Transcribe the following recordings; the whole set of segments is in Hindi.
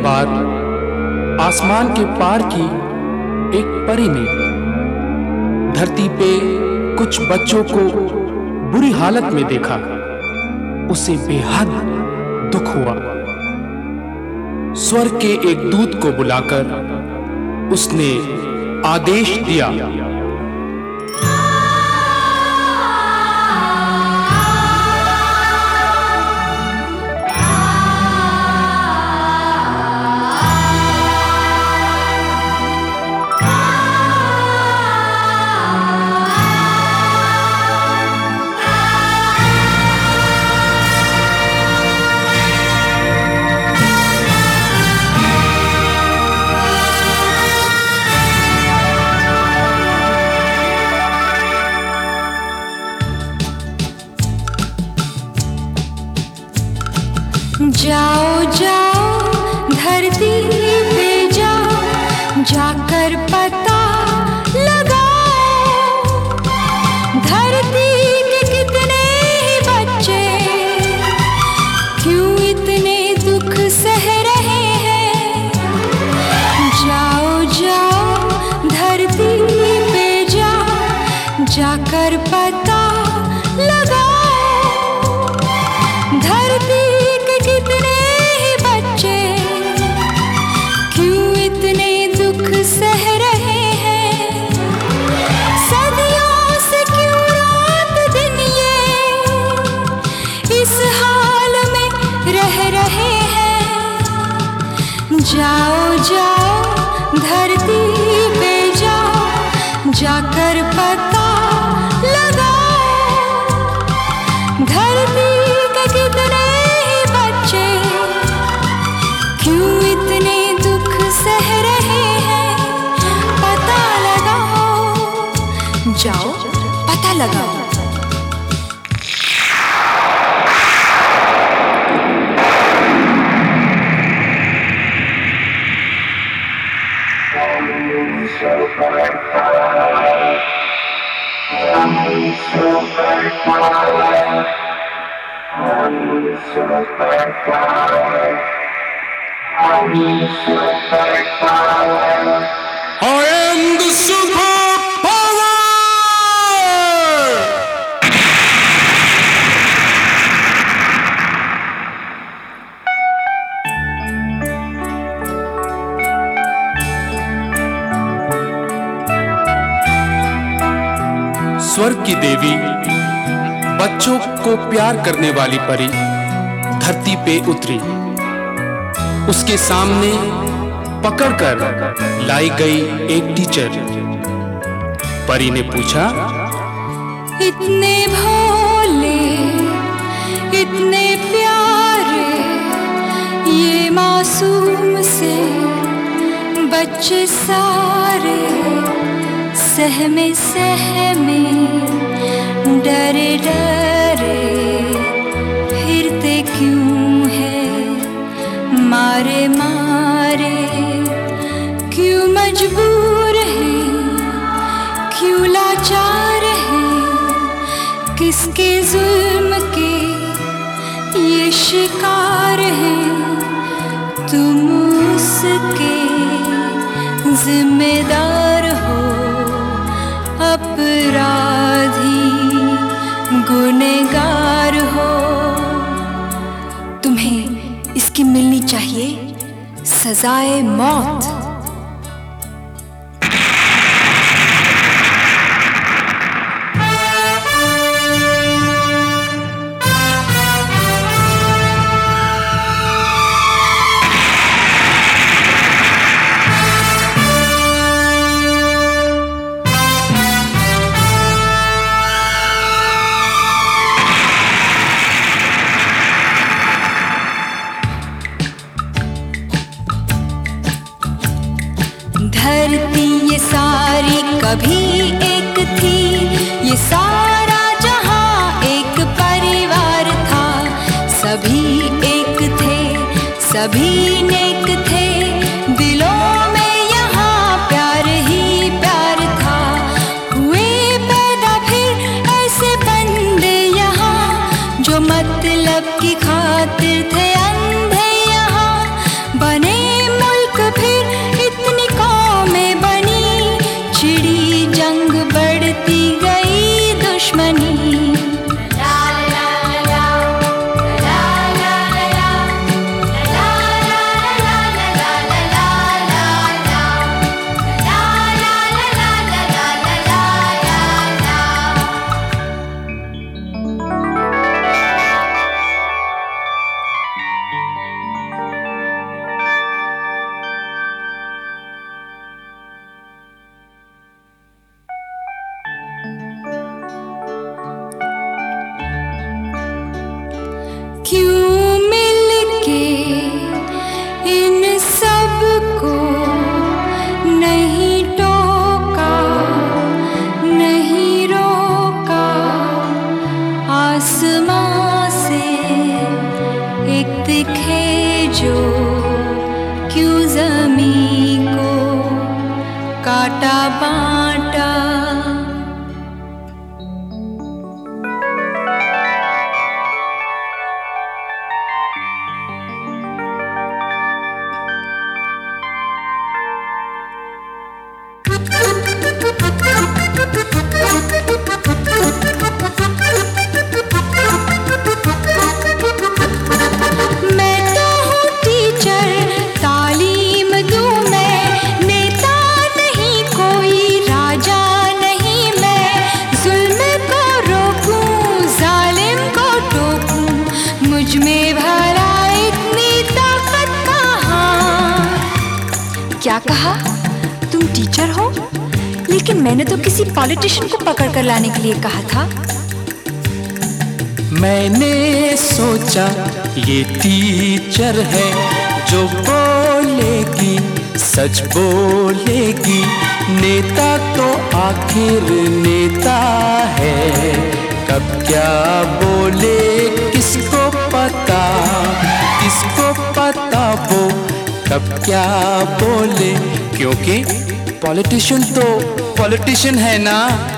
बाद आसमान के पार की एक परी ने धरती पे कुछ बच्चों को बुरी हालत में देखा। उसे बेहद दुख हुआ। स्वर्ग के एक दूत को बुलाकर उसने आदेश दिया, जाओ जाओ धरती पे जाओ, जाकर पता लगाओ, धरती के कितने ही बच्चे क्यों इतने दुख सह रहे हैं। जाओ जाओ धरती पे जाओ, जाकर पता लगाओ, धरती कितने ही बच्चे क्यों इतने दुख सह रहे हैं। सदियों से क्यों रात दिन ये इस हाल में रह रहे हैं। जाओ जाओ धरती पे जाओ, जाकर पता लगाओ, धरती के कितने क्यों इतने दुख सह रहे हैं। पता लगाओ, जाओ पता लगाओ। I am the superpower! स्वर्ग की देवी बच्चों को प्यार करने वाली परी धरती पे उतरी। उसके सामने पकड़कर लाई गई एक टीचर। परी ने पूछा, इतने भोले इतने प्यारे ये मासूम से बच्चे सारे, सहमे सहमे डरे डरे फिरते क्यों है, मारे मारे क्यों मजबूर हैं, क्यों लाचार हैं, किसके जुल्म के ये शिकार हैं। तुम उसके जिम्मेदार हो, अपराधी गुनहगार हो। तुम्हें इसकी मिलनी चाहिए सजाए मौत। धरती ये सारी कभी एक थी, ये सारा जहां एक परिवार था। सभी एक थे, सभी नेक थे, दिलों में यहाँ प्यार ही प्यार था। हुए पैदा फिर ऐसे बंदे यहाँ, जो मतलब की खातिर थे अंधे यहाँ। बने ज़मीं को काटा बांटा। क्या कहा? तुम टीचर हो? लेकिन मैंने तो किसी पॉलिटिशियन को पकड़ कर लाने के लिए कहा था। मैंने सोचा ये टीचर है जो बोलेगी सच बोलेगी, नेता तो आखिर नेता है, कब क्या बोले किसको पता, किसको पता वो कब क्या बोले, क्योंकि पॉलिटिशियन तो पॉलिटिशियन है ना।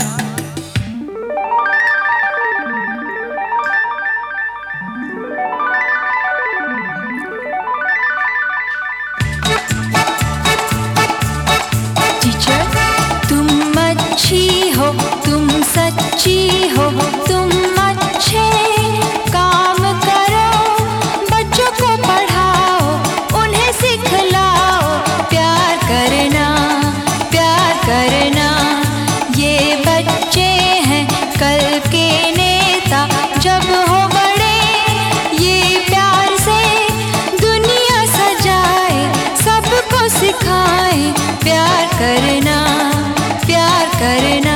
टीचर तुम अच्छी हो, तुम सच्ची हो, तुम अच्छे काम करो, बच्चों को पढ़ाओ, उन्हें सिखलाओ प्यार करना, प्यार करना। ये बच्चे हैं कल के नेता, जब हो बड़े ये प्यार से दुनिया सजाए, सबको सिखाए प्यार करना, प्यार करना।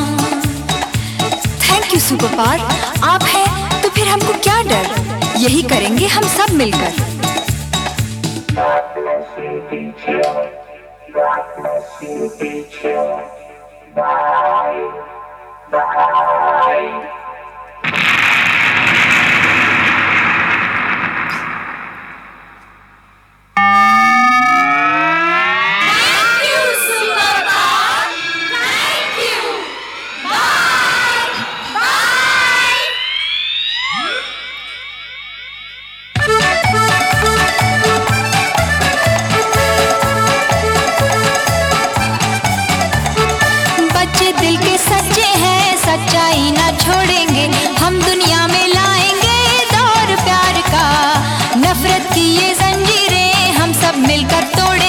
थैंक यू सुपर पावर, आप हैं तो फिर हमको क्या डर, यही करेंगे हम सब मिलकर। सच्चाई ना छोड़ेंगे, हम दुनिया में लाएंगे दौर प्यार का, नफरत की ये जंजीरें हम सब मिलकर तोड़ेंगे।